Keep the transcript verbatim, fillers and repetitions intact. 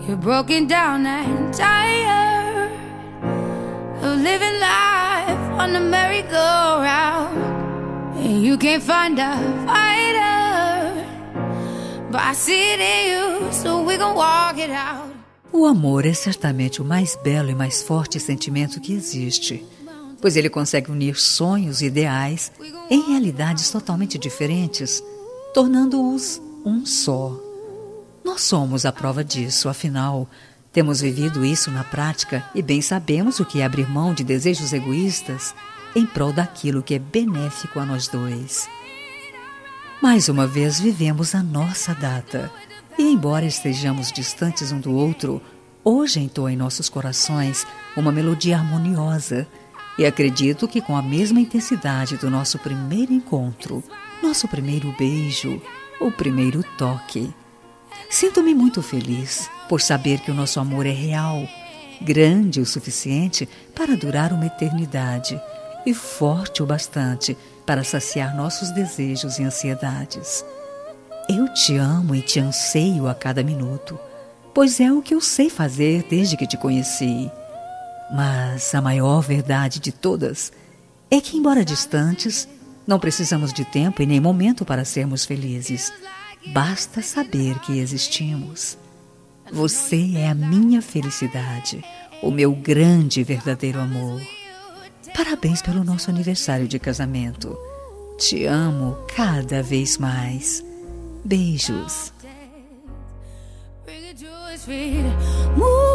You're broken down and tired of living life on the merry-go-round, and you can't find a fighter, but I see it in you, so we gon' walk it out. O amor é certamente o mais belo e mais forte sentimento que existe, pois ele consegue unir sonhos e ideais em realidades totalmente diferentes, tornando-os um só. Nós somos a prova disso, afinal, temos vivido isso na prática e bem sabemos o que é abrir mão de desejos egoístas em prol daquilo que é benéfico a nós dois. Mais uma vez vivemos a nossa data, e embora estejamos distantes um do outro, hoje entoa em nossos corações uma melodia harmoniosa, e acredito que com a mesma intensidade do nosso primeiro encontro, nosso primeiro beijo, o primeiro toque. Sinto-me muito feliz por saber que o nosso amor é real, grande o suficiente para durar uma eternidade e forte o bastante para saciar nossos desejos e ansiedades. Eu te amo e te anseio a cada minuto, pois é o que eu sei fazer desde que te conheci. Mas a maior verdade de todas é que, embora distantes, não precisamos de tempo e nem momento para sermos felizes. Basta saber que existimos. Você é a minha felicidade, o meu grande e verdadeiro amor. Parabéns pelo nosso aniversário de casamento. Te amo cada vez mais. Beijos.